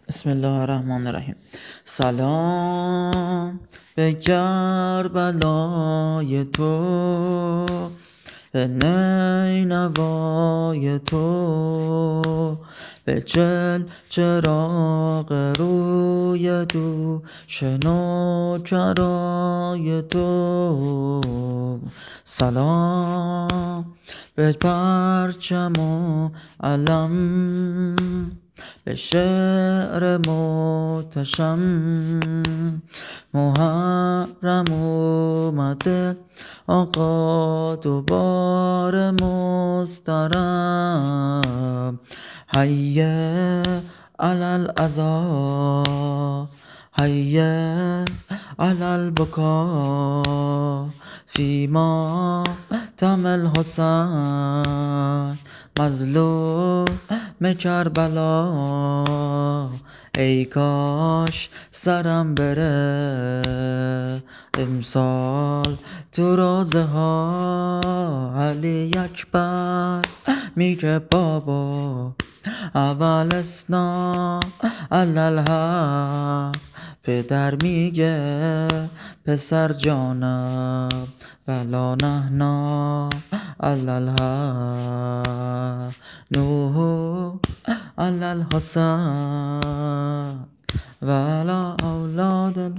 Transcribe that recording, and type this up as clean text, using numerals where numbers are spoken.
بسم الله الرحمن الرحیم. سلام به کربلای تو، به نینوای تو، به چراغ روی دوش نوکرای تو. سلام به پرچم و علم، به شعر محتشم. محرم اومده آقا دوباره مسترم. حیه علی العزا، حیه علی البکا، فی ماتم الحسین مظلوم کربلا. ای کاش سرم بره امسال تو روزه ها. علی اکبر میگه بابا اول اسنا الالحق، پدر میگه پسر جانم ولا نحنا الالحق. نوح علی الحسین ولا اولاد